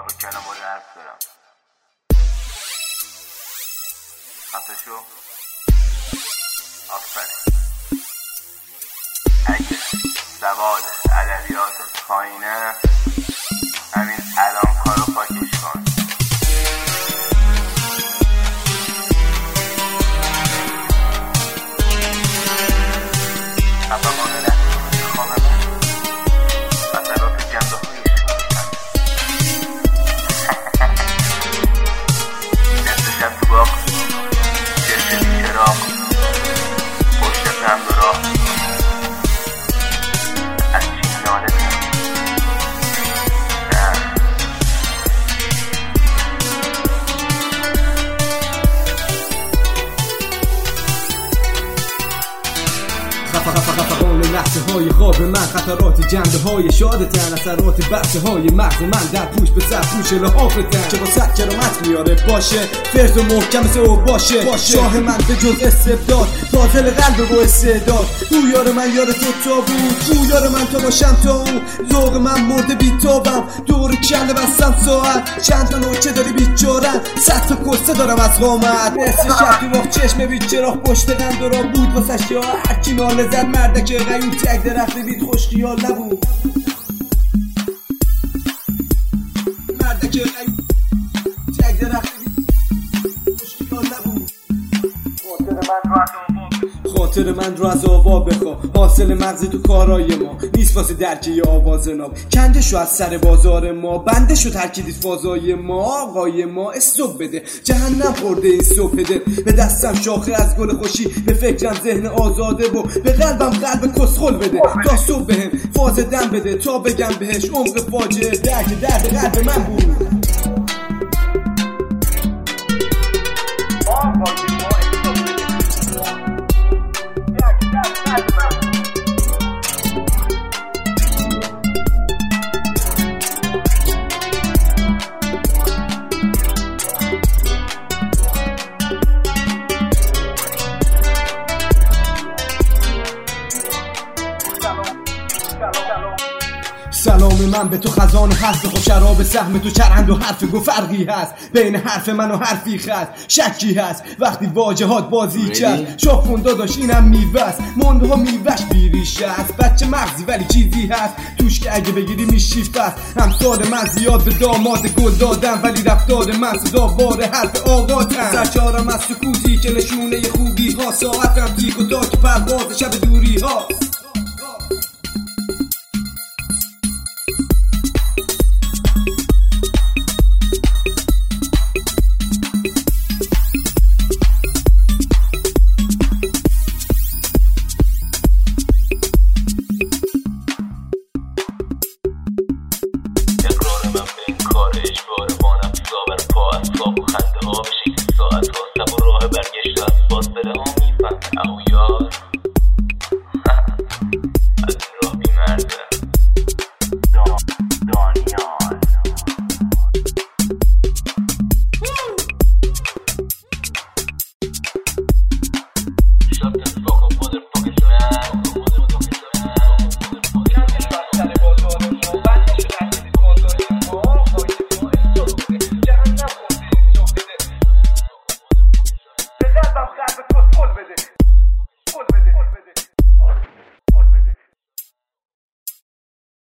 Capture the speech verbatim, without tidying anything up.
تا کنم با درس برم خفه شو آفرین. اگه سواد ادبیات پایینه همین الان کارو پاکش کن. خفقانه لحظه خواب من اثرات جنده هایش نصف شب تو باغ چشم بی چراغ پشت پند و راه از چین ناله کنم خفقان لحظه های خواب من، خطرات جنده های شادتن، اثرات بحثه های مغز من در پوش به سر پوش لحافتن که با صد کرامت میاره باشه فرز و محکم سو باشه, باشه شاه من به جز استبداد فاضل قلب و استعداد. او یار من یار تو تا بود، او یار من تا باشم تا اون ذوق من مرده بیتابم دور کنده بستم ساعت چند تا نوچه داری بیچارن صد تا کسته دارم از قامت نصف شب تو باغ چشم بی چراغ پشت قند را بود واسه شاه هرکی ناله زد مردک غیور تک درخت بید خوش خیال نبود مردک غیور تک درخت بید خوش خیال نبود. خاطر من رو از آوا بخوا حاصل مغز تو کارای ما نیست واسه درکه آواز ناب کنده شو از سر بازار ما بنده شو ترکیدید فازای ما آقای ما استوب بده جهنم خورده این صبح ده به دستم شاخه از گل خوشی به فکرم ذهن آزاده و به قلبم قلب کسخل بده تا صبح بهم فاز دم بده تا بگم بهش عمق فاجعه درک درد قلب من بود. سلام من به تو خزانه هست خب شراب سهم تو چرند و حرف گو فرقی هست بین حرف من و حرفی خست شکی هست وقتی واجهات بازی کرد شاف کن داداش اینم میوست مونده ها میوش بیریشه هست بچه مغزی ولی چیزی هست توش که اگه بگیری میشیفت است همسال من زیاد به داماد گل دادم ولی رفتار من صدا بار حرف آقاتم سرچارم از سکوتی که نشونه خوبی ها ساعتم تیک و تاک پرواز شب دوری ها